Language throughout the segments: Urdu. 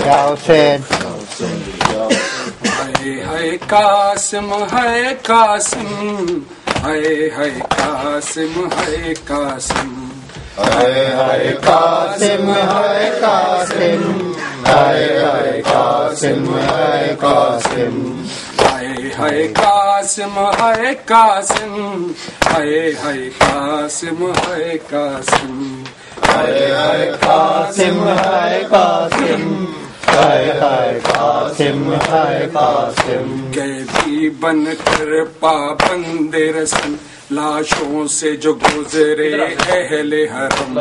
یا حسین ہے قاسم ہے قاسم ہے قاسم ہے قاسم ہے قاسم ہے قاسم ہے قاسم ہے قاسم ہے قاسم ہے قاسم ہے قاسم ہے قاسم ہے قاسم ہے قاسم ہے قاسم ہے قاسم قیدی بن کر پابند رسم لاشوں سے جو گزرے اہل حرم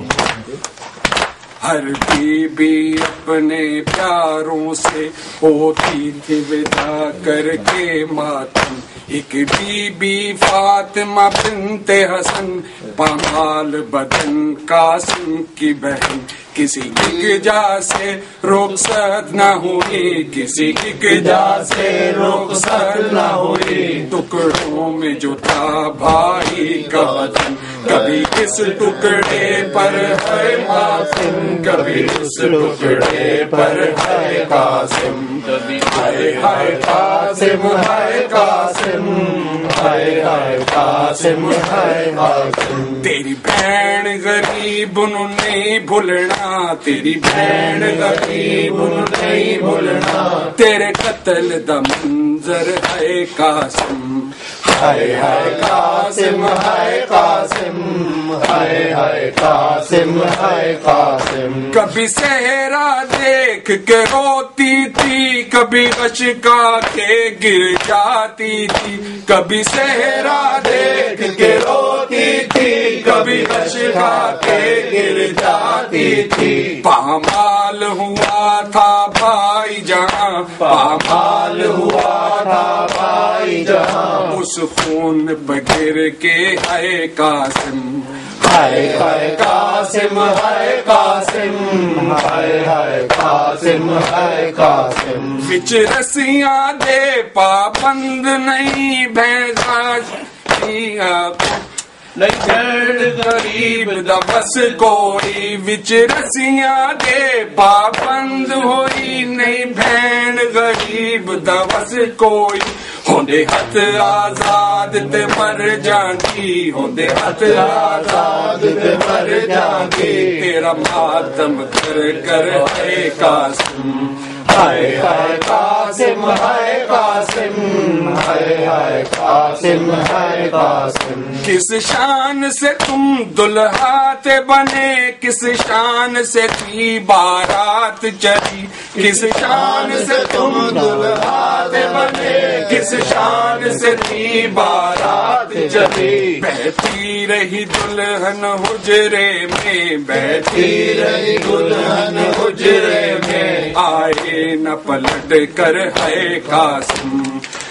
ہر بی بی اپنے پیاروں سے ہوتی تھی ودا کر کے ماتم ایک بی بی فاطمہ بنت حسن پامال بدن قاسم کی بہن کسی ایک جا سے رخصت نہ ہوئی کسی ایک جا سے رخصت نہ ہوئی ٹکڑوں میں جو تھا بھائی کا بدن کبھی اس ٹکڑے پر ہے قاسم کبھی اس ٹکڑے پر ہے قاسم کبھی ہے قاسم ہے قاسم ہے قاسم ہے قاسم تیری بہن غریب نہیں بھولنا تیری بہن غریب نہیں بھولنا تیرے قتل دا منظر ہے قاسم ہے قاسم ہے قاسم ہے قاسم ہے قاسم کبھی صحرا دیکھ کے روتی تھی کبھی اشکا کے گر جاتی تھی کبھی صحرا دیکھ کے روتی تھی کبھی اشکا کے گر جاتی تھی پامال ہوا تھا بھائی جہاں پامال ہوا تھا بھائی جہاں اس خون بغیر کے ہے قاسم ہے قاسم ہے قاسم ہے قاسم ہے قاسم بچ رسیاں دے پابند نہیں بھیجا غریب دا بس کوئی وچ رسیاں دے پابند ہوئی نہیں بہن غریب دا بس کوئی ہوندے ہاتھ آزاد تے مر جاندی ہوندے ہاتھ آزاد تے مر جاندی تیرا ماتم کر کر ہے قاسم ہے قاسم ہے قاسم ہے قاسم ہے قاسم کس شان سے تم دلہا تے بنے کس شان سے تھی بارات چلی کس شان سے تم دلہا تے بنے کس شان سے تھی بارات چلی بیٹھی رہی دلہن حجرے میں بیٹھی رہی دلہن حجرے میں آئے نہ پلٹ کر ہے قاسم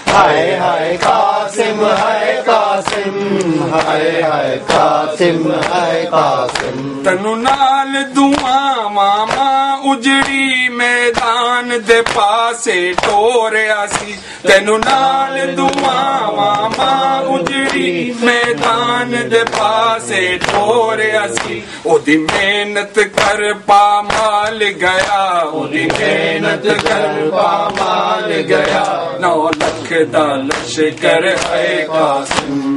ہے قاسم ہے قاسم ہے قاسم ہے قاسم تنو نال دعا ماما اجڑی میدان دے پاسے ٹوریا سی تینو نال دعا ماما اجڑی میدان دے پاسے ٹوریا سی او دی محنت کر پامال گیا او دی محنت کر پامال گیا 9 لکھ دا لشکر ہے قاسم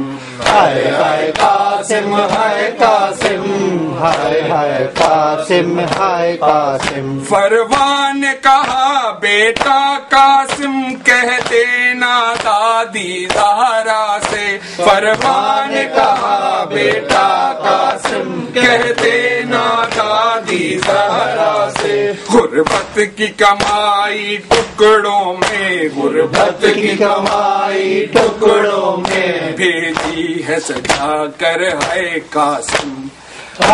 ہے قاسم ہے قاسم ہے قاسم ہے قاسم فروان نے کہا بیٹا قاسم کہہ دینا دادی زہرا سے فروان نے کہا بیٹا قاسم کہہ دینا دادی زہرا سے غربت کی کمائی ٹکڑوں میں غربت کی کمائی ٹکڑوں میں بھیجی ہے سجا کر ہے قاسم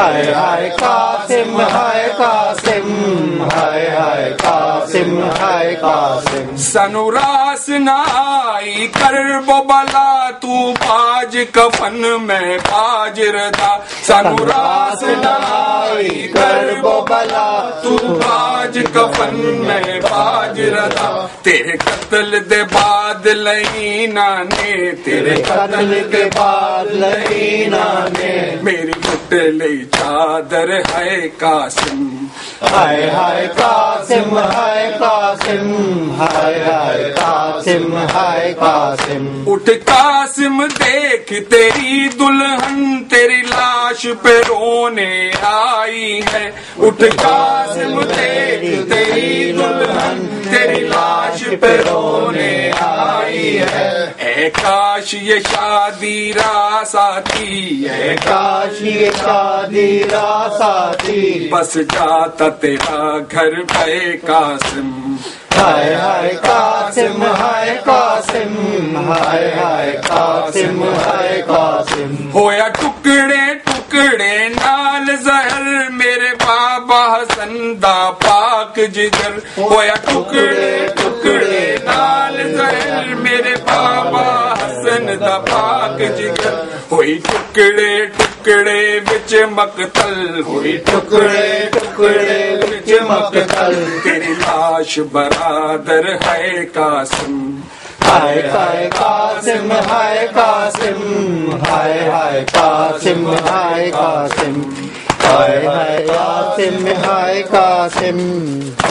ہے قاسم ہے قاسم ہے قاسم ہے قاسم سنوراس نائی کرب و بلا تو باج کفن میں باج ردا سنوراس نائی کرب و بلا تو باج کفن میں باج ردا تیرے قتل دے بعد لینا نے تیرے قتل کے بعد لینا نے میری گھٹ لئی چادر ہے قاسم ہائے ہائے قاسم ہائے قاسم ہائے ہائے قاسم ہائے قاسم اٹھ قاسم دیکھ تیری دلہن تیری لاش پہ رونے آئی ہے اٹھ قاسم دیکھ تیری دلہن تیری لاش پہ رونے آئی ہے اے کاش یہ شادی راس آتی ہے کاش یہ شادی راس آتی بس جاتا تیرا گھر اے قاسم ہائے ہائے قاسم ہائے قاسم ہائے ہائے قاسم ہائے قاسم ہویا ٹکڑے ٹکڑے نال زہر میرے بابا حسن دا پاک جگر ہویا ٹکڑے ٹکڑے نال زہر میرے بابا حسن دا پاک جگر ہوئی ٹکڑے ٹکڑے وچ مقتل ہوئی ٹکڑے ٹکڑے وچ مقتل تیری لاش برادر ہے قاسم ہائے ہائے قاسم ہائے قاسم ہائے ہائے قاسم ہائے قاسم ہائے ہائے قاسم ہائے قاسم